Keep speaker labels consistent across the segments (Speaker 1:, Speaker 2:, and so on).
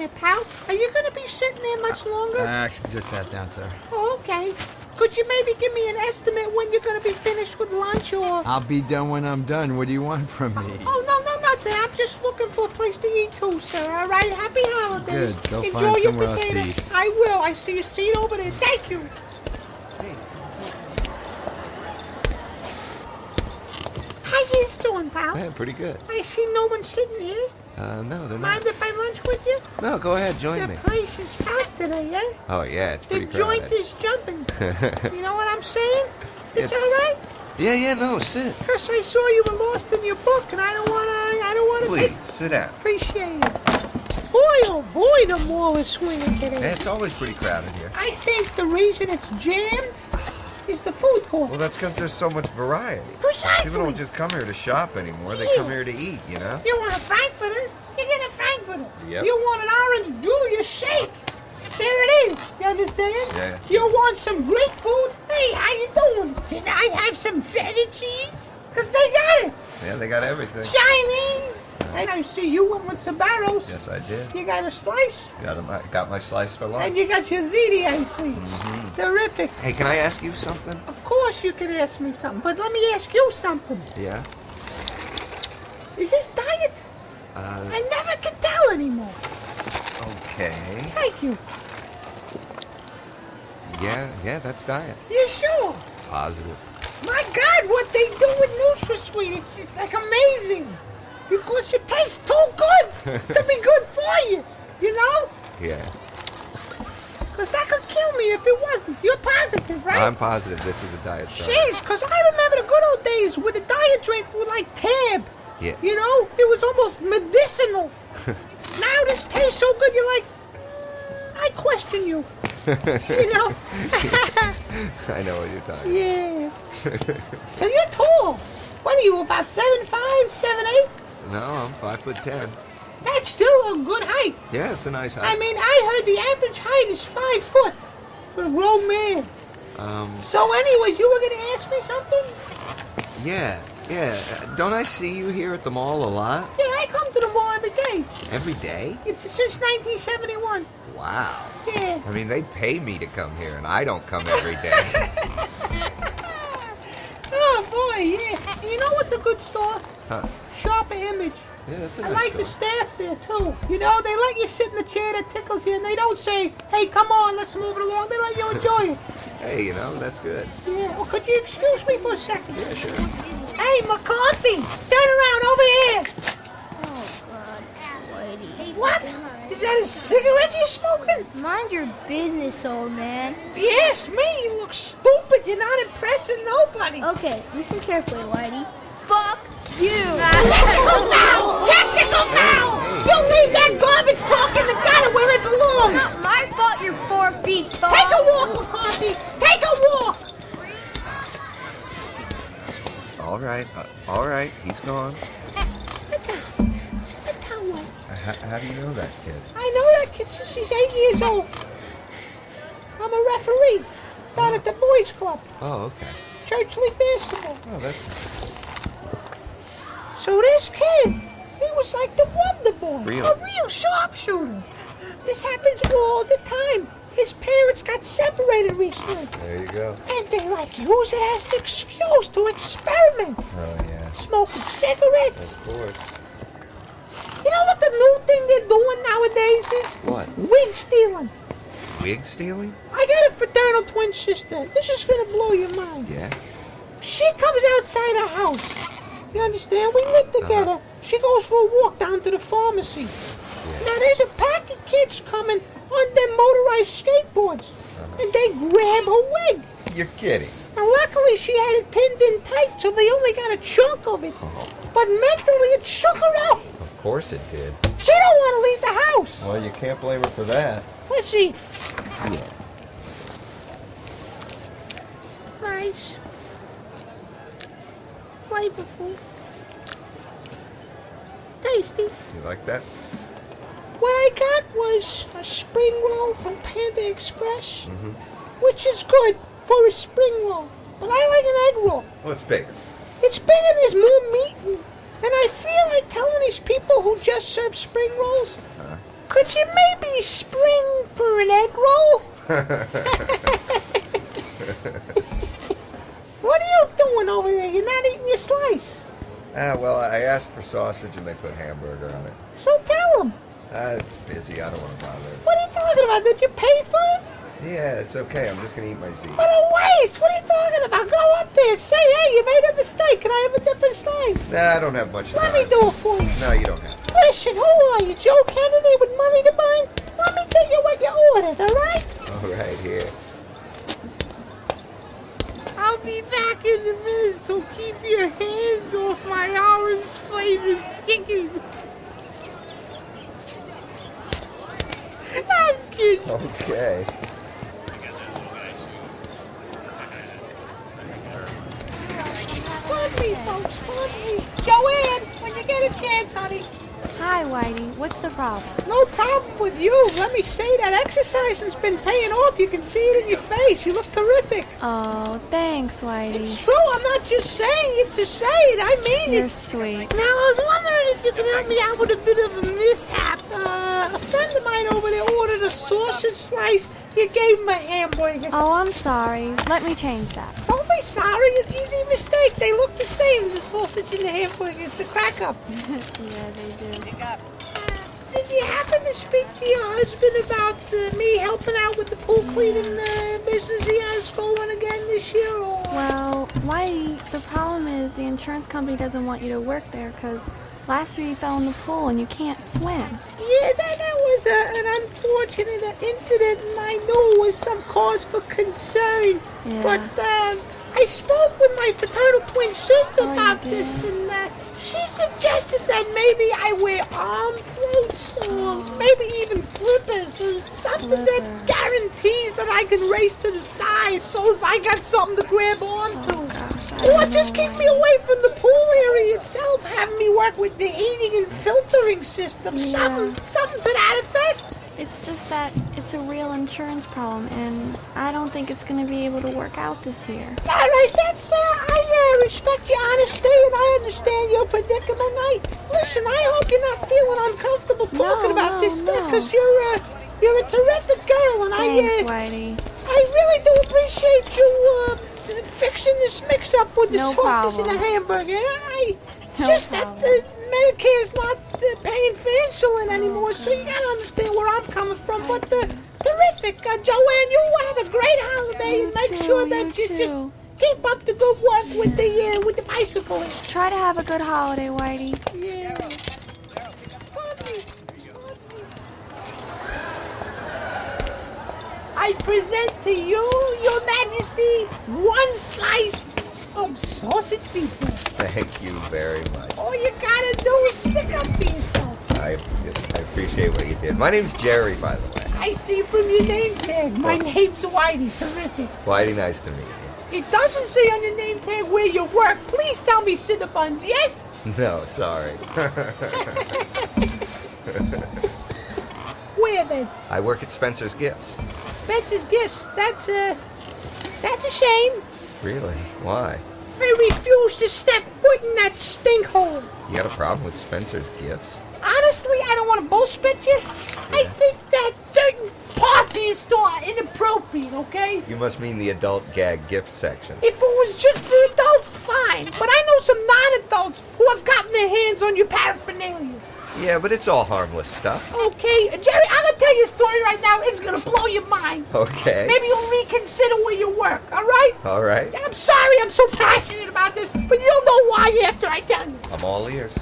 Speaker 1: there, pal. Are you going to be sitting there much longer?
Speaker 2: I actually just sat down, sir.
Speaker 1: Oh, okay. Could you maybe give me an estimate when you're going to be finished with lunch, or...
Speaker 2: I'll be done when I'm done. What do you want from me?
Speaker 1: Oh, no, nothing. I'm just looking for a place to eat too, sir. All right? Happy holidays.
Speaker 2: Good. Go
Speaker 1: Enjoy
Speaker 2: find
Speaker 1: your
Speaker 2: somewhere else to
Speaker 1: potato.
Speaker 2: eat.
Speaker 1: I will. I see your seat over there. Thank you. How you doing, pal?
Speaker 3: Man, pretty good.
Speaker 1: I see no one sitting here.
Speaker 3: No, they're
Speaker 1: Mind
Speaker 3: not.
Speaker 1: if I lunch with you?
Speaker 3: No, go ahead, join
Speaker 1: The
Speaker 3: me.
Speaker 1: place is packed today, eh?
Speaker 3: Oh, yeah, it's
Speaker 1: The
Speaker 3: pretty
Speaker 1: joint
Speaker 3: crowded.
Speaker 1: is jumping. You know what I'm saying? It's all right?
Speaker 3: Yeah, no, sit.
Speaker 1: Because I saw you were lost in your book, and I don't want to
Speaker 4: Please, sit down.
Speaker 1: Appreciate it. Boy, oh boy, the mall is swinging today.
Speaker 4: It's always pretty crowded here.
Speaker 1: I think the reason it's jammed is the food court.
Speaker 4: Well, that's because there's so much variety.
Speaker 1: Precisely.
Speaker 4: People don't just come here to shop anymore. They come here to eat, you know?
Speaker 1: You want a Frankfurter? You get a Frankfurter.
Speaker 4: Yep.
Speaker 1: You want an orange Julius shake? There it is. You understand?
Speaker 4: Yeah.
Speaker 1: You want some Greek food? Hey, how you doing? Can I have some feta cheese? Because they got it.
Speaker 4: Yeah, they got everything.
Speaker 1: Chinese. And I see you went with Sabaros.
Speaker 4: Yes, I did.
Speaker 1: You got a slice.
Speaker 4: Got my slice for
Speaker 1: And
Speaker 4: lunch.
Speaker 1: you got your ziti, I see. Terrific.
Speaker 3: Hey, can I ask you something?
Speaker 1: Of course you can ask me something, but let me ask you something.
Speaker 3: Yeah?
Speaker 1: Is this diet? I never can tell anymore.
Speaker 4: Okay.
Speaker 1: Thank you.
Speaker 3: Yeah, that's diet.
Speaker 1: You sure?
Speaker 3: Positive.
Speaker 1: My God, what they do with NutraSweet, it's like amazing. Because it tastes too good to be good for you, you know?
Speaker 3: Yeah.
Speaker 1: Because that could kill me if it wasn't. You're positive, right?
Speaker 3: I'm positive this is a diet soda.
Speaker 1: Jeez, because I remember the good old days where the diet drink was like Tab.
Speaker 3: Yeah.
Speaker 1: You know? It was almost medicinal. Now this tastes so good, you're like, I question you. You know?
Speaker 3: I know what you're talking about.
Speaker 1: Yeah. So you're tall. What are you, about 7'5", 7'8"?
Speaker 3: No, I'm 5'10".
Speaker 1: That's still a good height.
Speaker 3: Yeah, it's a nice
Speaker 1: I
Speaker 3: height.
Speaker 1: mean, I heard the average height is 5 foot for a grown man. So anyways, you were going to ask me something?
Speaker 3: Yeah. Don't I see you here at the mall a lot?
Speaker 1: Yeah, I come to the mall every day.
Speaker 3: Every day?
Speaker 1: Since 1971.
Speaker 3: Wow.
Speaker 1: Yeah.
Speaker 4: I mean, they pay me to come here, and I don't come every day.
Speaker 1: Oh, boy, yeah. You know what's a good store?
Speaker 4: Huh.
Speaker 1: Sharper Image.
Speaker 3: Yeah, that's a
Speaker 1: I
Speaker 3: nice
Speaker 1: like
Speaker 3: store.
Speaker 1: the staff there, too. You know, they let you sit in the chair that tickles you, and they don't say, hey, come on, let's move it along. They let you enjoy it.
Speaker 3: Hey, that's good.
Speaker 1: Yeah. Well, could you excuse me for a second?
Speaker 3: Yeah, sure.
Speaker 1: Hey, McCarthy, turn around over here.
Speaker 5: Oh, God, Whitey.
Speaker 1: What? Is that a cigarette you're smoking?
Speaker 5: Mind your business, old man.
Speaker 1: If you ask me, you look stupid. You're not impressing nobody.
Speaker 5: Okay, listen carefully, Whitey. Fuck you!
Speaker 1: Technical foul! Technical foul! You leave that garbage talk in the gutter where it belongs.
Speaker 5: Not my fault you're 4 feet tall.
Speaker 1: Take a walk, McCarthy. Take a walk.
Speaker 4: All right, he's gone.
Speaker 1: Sit down. Sit down, White.
Speaker 4: How do you know that kid?
Speaker 1: I know that kid since he's 8 years old. I'm a referee down at the boys' club.
Speaker 3: Oh, okay.
Speaker 1: Church League basketball.
Speaker 4: Oh, that's nice.
Speaker 1: So this kid, he was like the Wonder Boy.
Speaker 4: Really?
Speaker 1: A real sharpshooter. This happens all the time. His parents got separated recently.
Speaker 4: There you go.
Speaker 1: And they use it as an excuse to experiment.
Speaker 4: Oh, yeah.
Speaker 1: Smoking cigarettes.
Speaker 4: Of course.
Speaker 1: You know what the new thing they're doing nowadays is?
Speaker 3: What?
Speaker 1: Wig stealing.
Speaker 4: Wig stealing?
Speaker 1: I got a fraternal twin sister. This is gonna blow your mind.
Speaker 3: Yeah?
Speaker 1: She comes outside her house. You understand? We live together. She goes for a walk down to the pharmacy.
Speaker 3: Yeah.
Speaker 1: Now there's a pack of kids coming on their motorized skateboards. And they grab her wig.
Speaker 4: You're kidding.
Speaker 1: Now luckily she had it pinned in tight, so they only got a chunk of it.
Speaker 3: Oh,
Speaker 1: But mentally it shook her up.
Speaker 4: Of course it did.
Speaker 1: She don't want to leave the house.
Speaker 4: Well, you can't blame her for that.
Speaker 1: Let's see.
Speaker 3: yeah.
Speaker 1: Nice. Flavorful. Tasty.
Speaker 4: You like that?
Speaker 1: What I got was a spring roll from Panda Express, which is good for a spring roll. But I like an egg roll.
Speaker 4: Well, it's bigger.
Speaker 1: It's bigger, there's more meat, and I feel like telling these people who just serve spring rolls, Could you maybe spring for an egg roll? What are you doing over there? You're not eating your slice.
Speaker 4: Well, I asked for sausage and they put hamburger on it.
Speaker 1: So tell them.
Speaker 4: It's busy. I don't want to bother.
Speaker 1: What are you talking about? Did you pay for it?
Speaker 4: Yeah, it's okay. I'm just going to eat my Z.
Speaker 1: What a waste! What are you talking about? Go up there. Say, hey, you made a mistake. Can I have a different slice?
Speaker 4: Nah, I don't have much time.
Speaker 1: Let me do it for you.
Speaker 4: No, you don't have to.
Speaker 1: Listen, who are you, Joe Kennedy with money to burn? Let me get you what you ordered, all right?
Speaker 4: All right, here.
Speaker 1: I'll be back in a minute, so keep your hands off my orange-flavored chicken. I'm kidding.
Speaker 4: Okay.
Speaker 1: Pardon me, folks. Pardon me. Joanne, when you get a chance, honey.
Speaker 6: Hi, Whitey. What's the problem?
Speaker 1: No problem with you. Let me say that exercising's been paying off. You can see it in your face. You look terrific.
Speaker 6: Oh, thanks, Whitey.
Speaker 1: It's true. I'm not just saying it to say it. I mean
Speaker 6: You're
Speaker 1: it.
Speaker 6: sweet.
Speaker 1: Now, I was wondering if you could help me out with a bit of a mishap. A friend of mine over there ordered a sausage slice. You gave him a hamburger.
Speaker 6: Oh, I'm sorry. Let me change that.
Speaker 1: Don't be sorry. It's an easy mistake. They look the same, the sausage and the hamburger. It's a crack-up.
Speaker 6: Yeah, they do.
Speaker 1: Did you happen to speak to your husband about me helping out with the pool cleaning business he has going again this year? Or?
Speaker 6: Well, Whitey, the problem is the insurance company doesn't want you to work there because last year you fell in the pool and you can't swim.
Speaker 1: Yeah, that was an unfortunate incident, and I knew it was some cause for concern.
Speaker 6: Yeah.
Speaker 1: But I spoke with my fraternal twin sister
Speaker 6: Oh, you
Speaker 1: about
Speaker 6: did?
Speaker 1: this, and she suggested that maybe I wear arm floats or maybe even flippers or something that
Speaker 6: Flippers.
Speaker 1: guarantees that I can race to the side so as I got something to grab onto.
Speaker 6: Oh, gosh. I
Speaker 1: Or
Speaker 6: don't
Speaker 1: just
Speaker 6: know,
Speaker 1: keep me
Speaker 6: Whitey.
Speaker 1: away from the pool area itself, having me work with the heating and filtering system,
Speaker 6: Yeah.
Speaker 1: something to that effect.
Speaker 6: It's just that it's a real insurance problem, and I don't think it's going to be able to work out this year.
Speaker 1: All right, that's, I respect your honesty and I understand your predicament. Listen, I hope you're not feeling uncomfortable talking about this
Speaker 6: no.
Speaker 1: because you're a terrific girl, and
Speaker 6: Thanks, Whitey.
Speaker 1: I really do appreciate you, fixing this mix-up with the
Speaker 6: No
Speaker 1: sausage and
Speaker 6: problem.
Speaker 1: the hamburger. It's
Speaker 6: No
Speaker 1: just
Speaker 6: problem.
Speaker 1: that Medicare's not paying for insulin anymore, so you gotta understand where I'm coming from. But terrific, Joanne, you have a great holiday.
Speaker 6: You
Speaker 1: and make
Speaker 6: too,
Speaker 1: sure that
Speaker 6: you
Speaker 1: you just
Speaker 6: too.
Speaker 1: keep up the good work with the bicycle.
Speaker 6: Try to have a good holiday, Whitey.
Speaker 1: Yeah. I present to you, Your Majesty, one slice of sausage pizza.
Speaker 4: Thank you very much.
Speaker 1: All you gotta do is stick up for yourself.
Speaker 4: I appreciate what you did. My name's Jerry, by the way.
Speaker 1: I see from your name tag. My name's Whitey. Terrific.
Speaker 4: Whitey, nice to meet you.
Speaker 1: It doesn't say on your name tag where you work. Please tell me Cinnabons, yes?
Speaker 4: No, sorry.
Speaker 1: Where then?
Speaker 4: I work at Spencer's Gifts.
Speaker 1: Spencer's Gifts. That's a shame.
Speaker 4: Really? Why?
Speaker 1: I refuse to step foot in that stink hole.
Speaker 4: You got a problem with Spencer's Gifts?
Speaker 1: Honestly, I don't want to bullshit you. I think that certain parts of your store are inappropriate, okay?
Speaker 4: You must mean the adult gag gift section.
Speaker 1: If it was just for adults, fine. But I know some non-adults who have gotten their hands on your paraphernalia.
Speaker 4: Yeah, but it's all harmless stuff.
Speaker 1: Okay, Jerry, I'm gonna tell you a story right now. It's gonna blow your mind.
Speaker 4: Okay.
Speaker 1: Maybe you'll reconsider where you work, all right?
Speaker 4: All right.
Speaker 1: I'm sorry I'm so passionate about this, but you'll know why after I tell you.
Speaker 4: I'm all ears.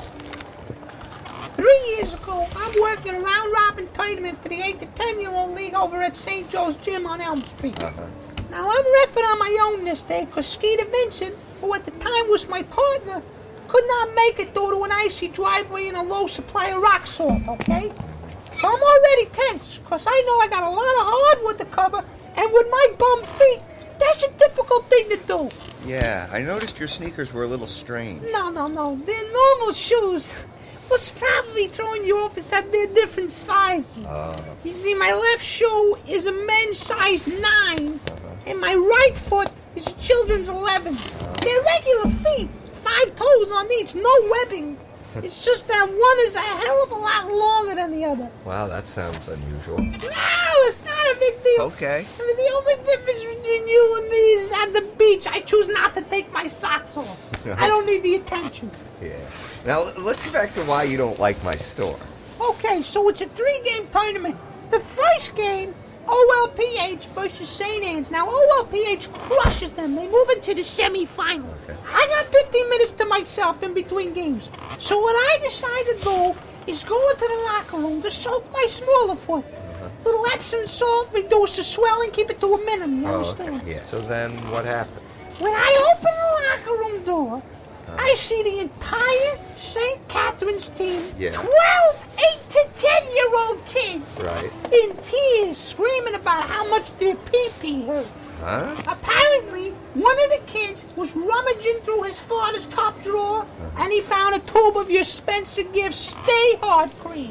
Speaker 1: 3 years ago, I'm working a round-robin tournament for the 8 to 10-year-old league over at St. Joe's Gym on Elm Street.
Speaker 4: Uh-huh.
Speaker 1: Now, I'm reffing on my own this day because Skeeter Vincent, who at the time was my partner, could not make it due to an icy driveway and a low supply of rock salt, okay? So I'm already tense because I know I got a lot of hardwood to cover, and with my bum feet, that's a difficult thing to do.
Speaker 4: Yeah, I noticed your sneakers were a little strange.
Speaker 1: No. They're normal shoes. What's probably throwing you off is that they're different sizes. You see, my left shoe is a men's size 9, and my right foot is a children's 11. They're regular feet, 5 toes on each, no webbing. It's just that one is a hell of a lot longer than the other.
Speaker 4: Wow, that sounds unusual.
Speaker 1: No, it's not a big deal.
Speaker 4: Okay.
Speaker 1: I mean, the only difference between you and me is at the beach, I choose not to take my socks off. I don't need the attention.
Speaker 4: Yeah. Now, let's get back to why you don't like my store.
Speaker 1: Okay, so it's a 3-game tournament. The first game, OLPH versus St. Anne's. Now, OLPH crushes them. They move into the semifinal.
Speaker 4: Okay.
Speaker 1: I got 15 minutes to myself in between games. So what I decided to do is go into the locker room to soak my smaller foot. Little Epsom salt, reduce the swelling, keep it to a minimum, you understand?
Speaker 4: Yeah. So then what happened?
Speaker 1: When I open the locker room door, I see the entire St. Catherine's team,
Speaker 4: Yeah.
Speaker 1: 12 8 to 10-year-old kids,
Speaker 4: Right.
Speaker 1: in tears, screaming about how much their pee-pee hurts.
Speaker 4: Huh?
Speaker 1: Apparently, one of the kids was rummaging through his father's top drawer, and he found a tube of your Spencer Gift Stay Hard cream.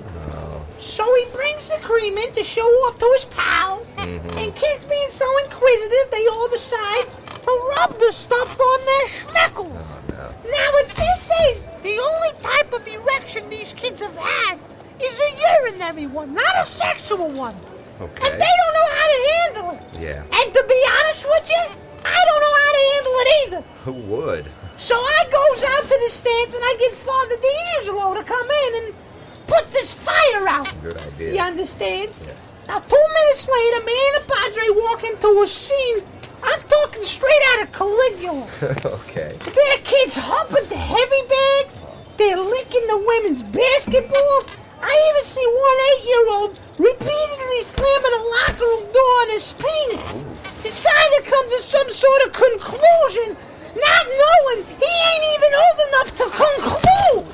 Speaker 1: So he brings the cream in to show off to his pals, and kids being so inquisitive, they all decide to rub the stuff on their schmeckles. Now, at this age, the only type of erection these kids have had is a urinary one, not a sexual one.
Speaker 4: Okay.
Speaker 1: And they don't know how to handle it.
Speaker 4: Yeah.
Speaker 1: And to be honest with you, I don't know how to handle it either.
Speaker 4: Who would?
Speaker 1: So I goes out to the stands and I get Father D'Angelo to come in and put this fire out.
Speaker 4: Good idea.
Speaker 1: You understand?
Speaker 4: Yeah.
Speaker 1: Now, 2 minutes later, me and the Padre walk into a scene. I'm talking straight out of Caligula.
Speaker 4: Okay.
Speaker 1: There are kids humping the heavy bags. They're licking the women's basketballs. I even see one 8-year-old repeatedly slamming the locker room door on his penis. He's trying to come to some sort of conclusion, not knowing he ain't even old enough to conclude.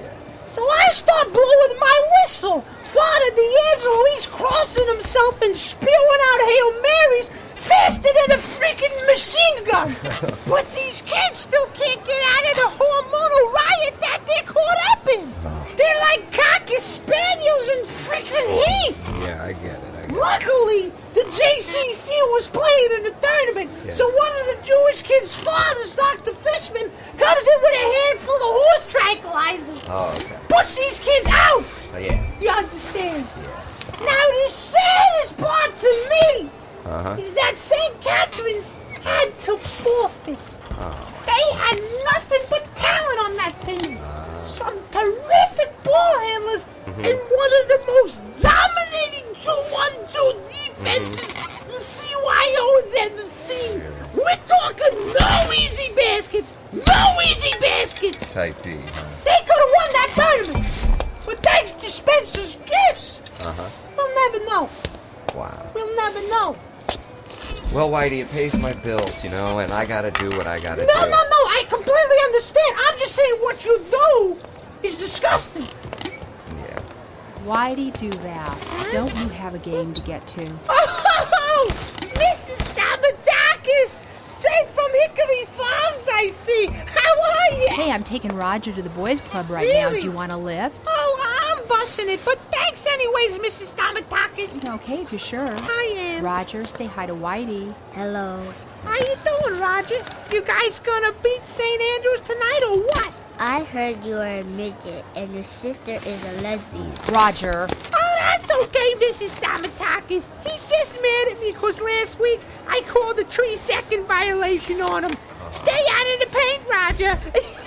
Speaker 1: So I start blowing my whistle. Father D'Angelo, he's crossing himself and spewing out Hail Marys faster than a freaking machine gun. But these kids still can't get out of the hormonal riot that they're caught up in. They're like cocker spaniels in freaking heat.
Speaker 4: Yeah, I get it.
Speaker 1: Luckily, the JCC was playing in the tournament, so one of the Jewish kids' fathers, Dr. Fishman, comes in with a handful of horse tranquilizers.
Speaker 4: Oh, okay.
Speaker 1: Puts these kids out.
Speaker 4: Oh, yeah.
Speaker 1: You understand? Now, the saddest part to me is that St. Catherine's had to forfeit. They had nothing but talent on that team. Some terrific ball handlers and one of the most dominating 2-1-2 defenses the CYO has ever seen. We're talking no easy baskets. No easy baskets.
Speaker 4: Type D, huh?
Speaker 1: They could have won that tournament. But thanks to Spencer's gifts, we'll never know.
Speaker 4: Wow.
Speaker 1: We'll never know.
Speaker 4: Well, Whitey, it pays my bills, you know, and I gotta do what I gotta do.
Speaker 1: No, I completely understand. I'm just saying what you do is disgusting.
Speaker 4: Yeah.
Speaker 7: Why'd do that? Don't you have a game to get to?
Speaker 1: Oh, Mrs. Stamatakis! Straight from Hickory Farms, I see. How are you?
Speaker 7: Hey, I'm taking Roger to the boys' club right now.
Speaker 1: Really?
Speaker 7: Do you want to lift?
Speaker 1: Oh, I'm bussing it, but thanks anyways, Mrs. Stamatakis.
Speaker 7: Okay, if you're sure.
Speaker 1: I am.
Speaker 7: Roger, say hi to Whitey.
Speaker 5: Hello.
Speaker 1: How you doing, Roger? You guys gonna beat St. Andrews tonight or what?
Speaker 5: I heard you are a midget and your sister is a lesbian.
Speaker 7: Roger.
Speaker 1: Oh, that's okay, Mrs. Stamatakis. He's just mad at me because last week I called a 3-second violation on him. Stay out of the paint, Roger.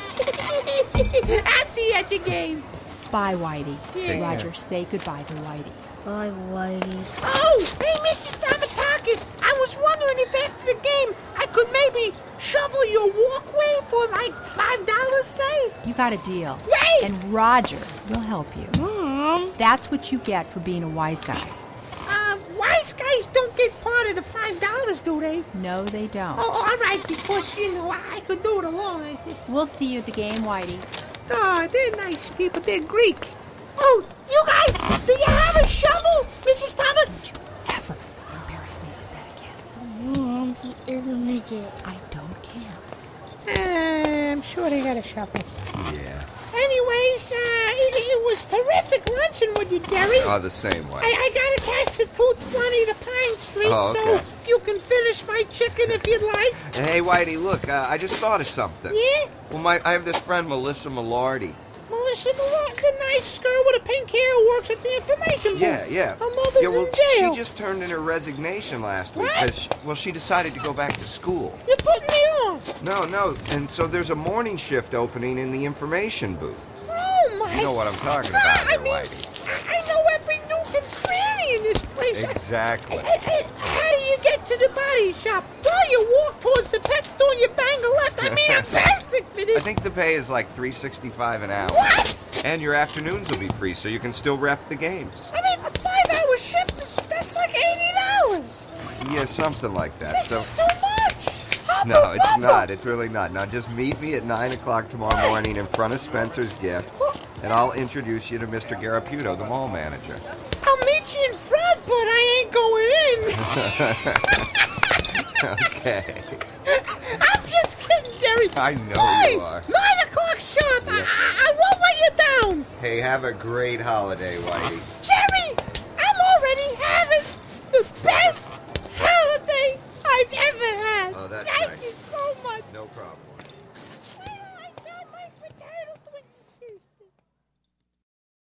Speaker 1: I'll see you at the game.
Speaker 7: Bye, Whitey.
Speaker 1: Yeah.
Speaker 7: Roger, say goodbye to Whitey.
Speaker 5: Bye, Whitey.
Speaker 1: Oh, hey, Mrs. Stamatakis. I was wondering if after the game I could maybe shovel your walkway for like $5, say?
Speaker 7: You got a deal.
Speaker 1: Great!
Speaker 7: And Roger will help you.
Speaker 1: Mom.
Speaker 7: That's what you get for being a wise guy.
Speaker 1: Wise guys don't get part of the $5, do they?
Speaker 7: No, they don't.
Speaker 1: Oh, all right, because, you know, I could do it alone. I said,
Speaker 7: We'll see you at the game, Whitey.
Speaker 1: oh, they're nice people. They're Greek. Oh, you guys, do you have a shovel, Mrs. Thomas?
Speaker 7: Ever embarrass me like that again.
Speaker 5: Mom, he is a midget.
Speaker 7: I don't care.
Speaker 1: I'm sure they got a shovel.
Speaker 4: Yeah.
Speaker 1: Anyways, it was terrific luncheon with you, Gary.
Speaker 4: Oh, the same way.
Speaker 1: I gotta catch the 220 to Pine Street,
Speaker 4: Oh, okay.
Speaker 1: so you can finish my chicken if you'd like.
Speaker 4: Hey, Whitey, look, I just thought of something.
Speaker 1: Yeah?
Speaker 4: Well, I have this friend, Melissa Millardi.
Speaker 1: Melissa Listen, the nice girl with a pink hair who works at the information booth.
Speaker 4: Yeah.
Speaker 1: Her mother's
Speaker 4: well,
Speaker 1: in jail.
Speaker 4: she just turned in her resignation last week
Speaker 1: What?
Speaker 4: because, she decided to go back to school.
Speaker 1: You're putting me on.
Speaker 4: No, and so there's a morning shift opening in the information booth.
Speaker 1: Oh, my
Speaker 4: You know what I'm talking
Speaker 1: God,
Speaker 4: about,
Speaker 1: I
Speaker 4: here,
Speaker 1: mean,
Speaker 4: Whitey.
Speaker 1: I know every nook and cranny in this place.
Speaker 4: Exactly.
Speaker 1: How do you get to the body shop? Well, you walk towards the pet store and you bang a left. I mean, I'm perfect for this.
Speaker 4: I think the pay is like $3.65 an hour.
Speaker 1: What?
Speaker 4: And your afternoons will be free, so you can still ref the games.
Speaker 1: I mean, a 5-hour shift, that's like $80.
Speaker 4: Yeah, something like that.
Speaker 1: This is too much.
Speaker 4: No, it's not. It's really not. Now, just meet me at 9 o'clock tomorrow morning in front of Spencer's Gift, and I'll introduce you to Mr. Garaputo, the mall manager.
Speaker 1: I'll meet you in front, but I ain't going in.
Speaker 4: Okay.
Speaker 1: I'm just kidding, Jerry.
Speaker 4: I know
Speaker 1: Boy,
Speaker 4: you are.
Speaker 1: 9 o'clock sharp. I won't let you down.
Speaker 4: Hey, have a great holiday, Whitey.